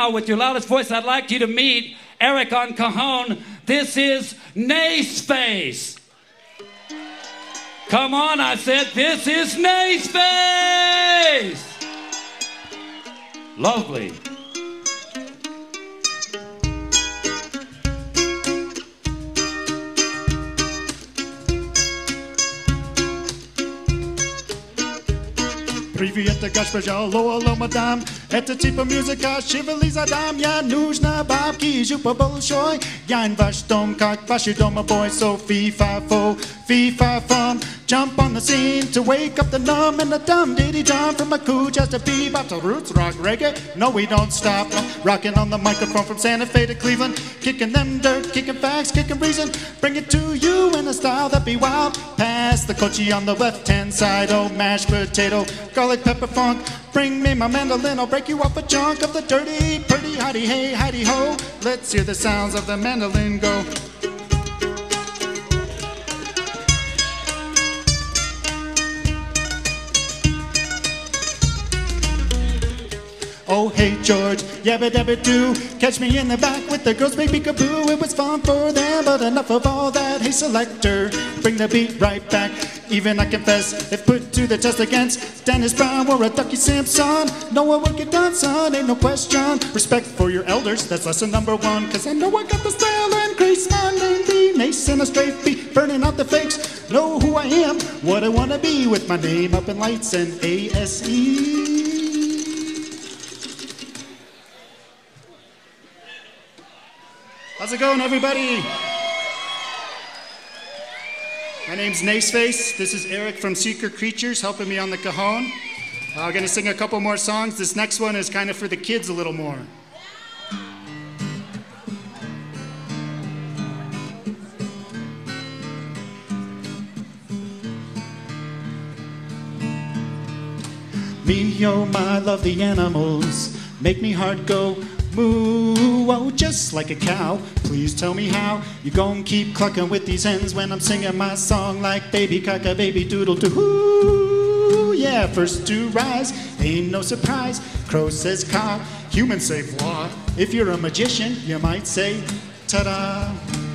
now, with your loudest voice, I'd like you to meet Eric on cajon. This is Naceface. Come on, I said, this is Naceface. Lovely. Привет, госпожа, алло, мадам. Это типа музыка, шевели задам. Я нужна бабки, жупа большой. Я in ваш дом, как ваши домовой. So fee-fa-fo, fee-fa-fum. Jump on the scene to wake up the numb and the dumb. Diddy-dum from a cool just to bebop to roots rock reggae. No, we don't stop. Rocking on the microphone from Santa Fe to Cleveland. Kicking them dirt, kicking facts, kicking reason. Bring it to you in a style that be wild. Pass the coachie on the left-hand side. Oh, mashed potato, garlic pepper funk. Bring me my mandolin, I'll break you off a chunk of the dirty, pretty, hidey, hey, hidey, ho. Let's hear the sounds of the mandolin go. Oh, hey, George, yabba dabba doo. Catch me in the back with the girls, baby kaboo. It was fun for them, but enough of all that. Hey, selector, bring the beat right back. Even I confess, if put to the test against Dennis Brown or a Ducky Simpson, no one will get done, son, ain't no question. Respect for your elders, that's lesson number one. Cause I know I got the style and grace. My name be Nace and a straight beat, burning out the fakes. Know who I am, what I wanna be, with my name up in lights and ASE. How's it going, everybody? My name's Naceface. This is Eric from Secret Creatures helping me on the cajon. I'm going to sing a couple more songs. This next one is kind of for the kids a little more. Me, oh my, love the animals. Make me heart go moo, oh, just like a cow. Please tell me how you gon' keep clucking with these hens when I'm singing my song like baby cock a baby doodle doo. Yeah, first to rise, ain't no surprise. Crow says caw, humans say flaw. If you're a magician, you might say ta-da.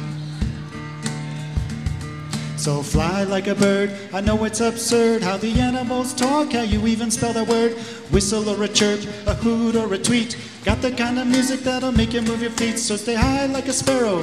So fly like a bird, I know it's absurd how the animals talk, how you even spell that word. Whistle or a chirp, a hoot or a tweet. Got the kind of music that'll make you move your feet. So stay high like a sparrow,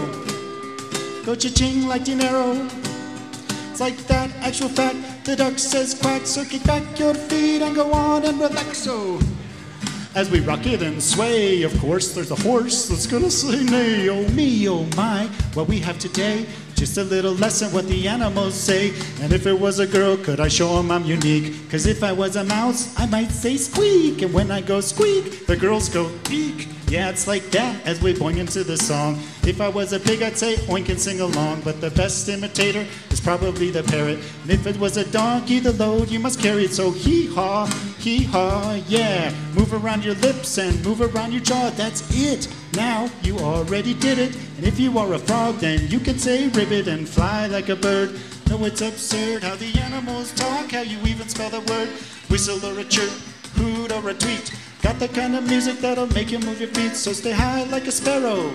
go cha-ching like dinero. It's like that, actual fact, the duck says quack. So kick back your feet and go on and relax. So as we rock it and sway, of course there's a horse that's gonna say nay. Oh me, oh my, what we have today. Just a little lesson what the animals say. And if it was a girl, could I show them I'm unique? Cause if I was a mouse, I might say squeak. And when I go squeak, the girls go eek. Yeah, it's like that as we boing into the song. If I was a pig, I'd say oink and sing along. But the best imitator is probably the parrot. And if it was a donkey, the load you must carry it. So hee-haw, yeah. Move around your lips and move around your jaw, that's it. Now you already did it. And if you are a frog, then you can say ribbit and fly like a bird. No, it's absurd how the animals talk, how you even spell the word. Whistle or a chirp, hoot or a tweet. Got the kind of music that'll make you move your feet. So stay high like a sparrow,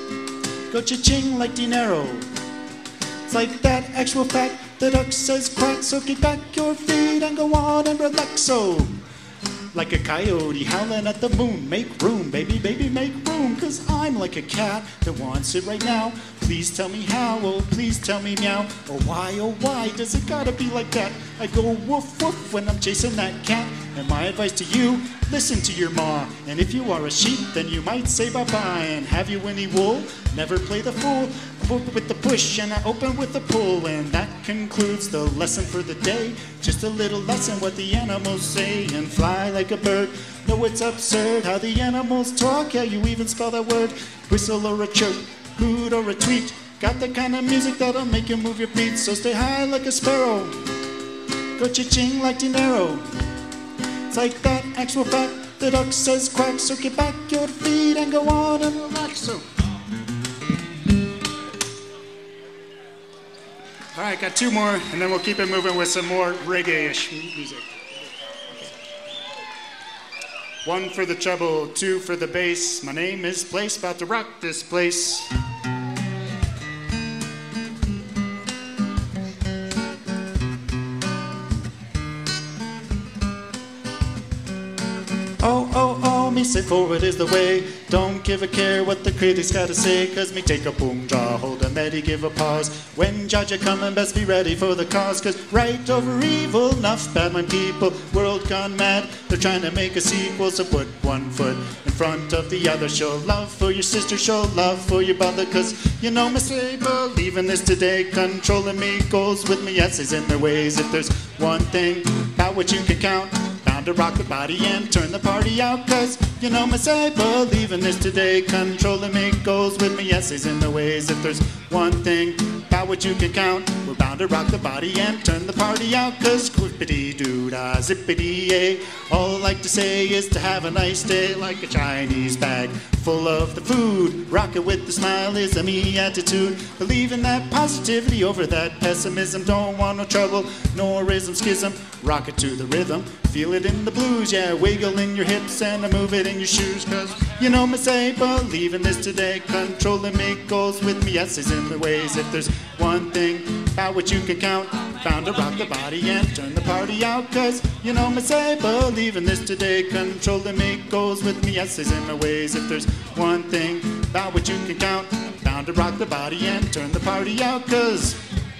go cha-ching like dinero. It's like that, actual fact, the duck says quack. So kick back your feet and go on and relax. So like a coyote howling at the moon, make room, baby, baby, make room. Cause I'm like a cat that wants it right now. Please tell me how, oh please tell me meow. Oh why does it gotta be like that? I go woof woof when I'm chasing that cat. And my advice to you, listen to your ma. And if you are a sheep, then you might say bye-bye. And have you any wool? Never play the fool. With the push and I open with the pull. And that concludes the lesson for the day. Just a little lesson what the animals say. And fly like a bird. No, it's absurd how the animals talk, how you even spell that word. Whistle or a chirp, hoot or a tweet. Got the kind of music that'll make you move your feet. So stay high like a sparrow, go cha-ching like dinero. It's like that, actual fact, the duck says quack. So get back your feet and go on and relax. So all right, got two more, and then we'll keep it moving with some more reggae-ish music. One for the treble, two for the bass. My name is Place, about to rock this place. Oh, oh, oh, me say forward is the way. Don't give a care what the critics gotta say, cause me take a boom jaw, hold a meddy, give a pause. When judge you coming, best be ready for the cause, cause right over evil, enough bad mind people, world gone mad. They're trying to make a sequel, so put one foot in front of the other. Show love for your sister, show love for your brother, cause you know me say, believe in this today. Controlling me goes with me essays in their ways. If there's one thing about which you can count, bound to rock the body and turn the party out, cause you know me say, believe in this today. Controlling me goes with me essays in the ways. If there's one thing about which you can count, we're bound to rock the body and turn the party out, cause quippity-doo-dah, zippity-yay. All I like to say is to have a nice day, like a Chinese bag full of the food. Rock it with the smile is a me attitude. Believe in that positivity over that pessimism. Don't want no trouble, nor ism schism. Rock it to the rhythm, feel it in the blues. Yeah, wiggle in your hips and move it in your shoes, cause you know me say, believe in this today. Controlling me goes with me essays in the ways. If there's one thing about which you can count, bound to rock the body and turn the party out, cause you know me say, believe in this today. Controlling me goes with me essays in the ways. If there's one thing about which you can count, bound to rock the body and turn the party out, cause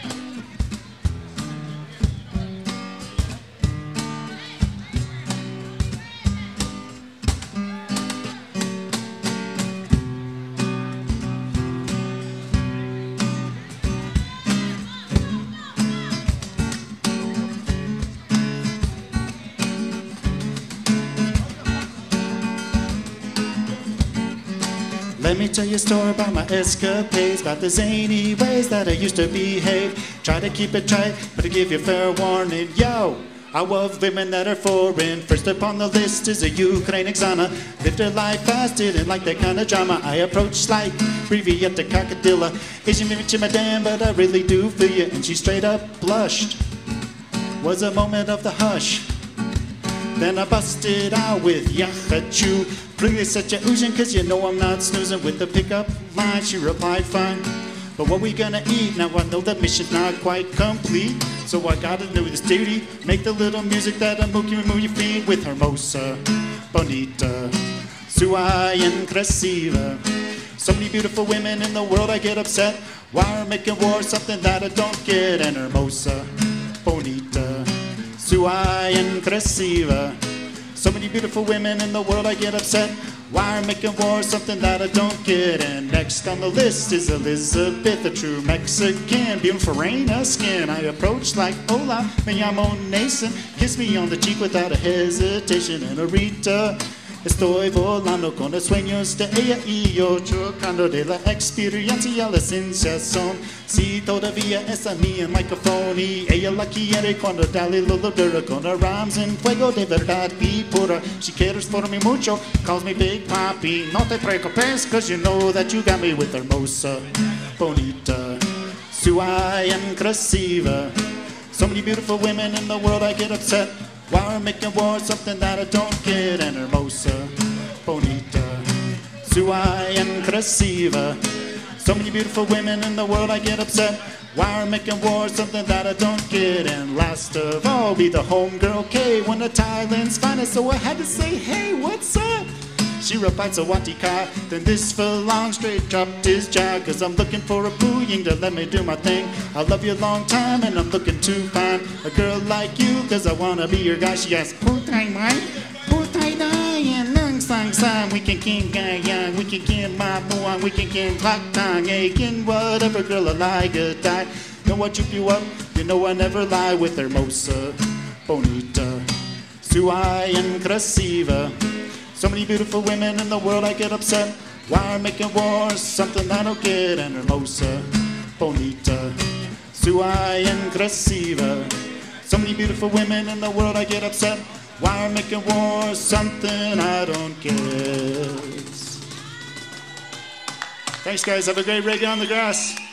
let me tell you a story about my escapades, about the zany ways that I used to behave. Try to keep it tight, but to give you fair warning, yo, I love women that are foreign. First upon the list is a Ukraine Xana. Lived her life fast, didn't like that kind of drama. I approached like Brevietta Cockadilla. Asian bitch, madame, but I really do feel you. And she straight up blushed. Was a moment of the hush. Then I busted out with Yahachu. Please set your ocean, cause you know I'm not snoozing. With the pickup line, she replied, fine. But what we gonna eat? Now I know the mission's not quite complete, so I gotta do this duty. Make the little music that'll move your feet with Hermosa, Bonita, Suave and Crasiva. So many beautiful women in the world, I get upset. Why are making war something that I don't get? And Hermosa, Bonita, Suave and Crasiva. So many beautiful women in the world, I get upset. Why are making war something that I don't get? And next on the list is Elizabeth, a true Mexican, beautiful reina skin. I approach like, hola, me llamo Nason. Kiss me on the cheek without a hesitation. And Rita, estoy volando con los sueños de ella y yo, chocando de la experiencia y la sensación. Si todavía es a mi microphone y ella la quiere cuando dale lo dura con her rhymes en fuego de verdad y pura. She cares for me mucho, calls me Big Papi. No te preocupes, cause you know that you got me with Hermosa, Bonita, Suave and Crasiva. So many beautiful women in the world, I get upset. Why are making war something that I don't get? And Hermosa, Bonita, Suave and Crasiva. So many beautiful women in the world, I get upset. Why are making war something that I don't get? And last of all, be the homegirl K, one of Thailand's finest. So I had to say, hey, what's up? She replied, Sawatika. Then this long straight dropped his jaw, cause I'm looking for a booying to let me do my thing. I love you a long time and I'm looking to find a girl like you, cause I wanna be your guy. She asked, Putay mai, Putay dai, and nung sang sang. We can king guy young, we can kin my muang, we can kin clock tang, kin whatever girl I like a die. Know what you up, you know I never lie with Hermosa, Bonita, Suave and Crasiva. So many beautiful women in the world, I get upset. Why are making war something I don't get? And Hermosa, Bonita, Suave and Crasiva. So many beautiful women in the world, I get upset. Why are making war something I don't get? Thanks, guys. Have a great reggae on the grass.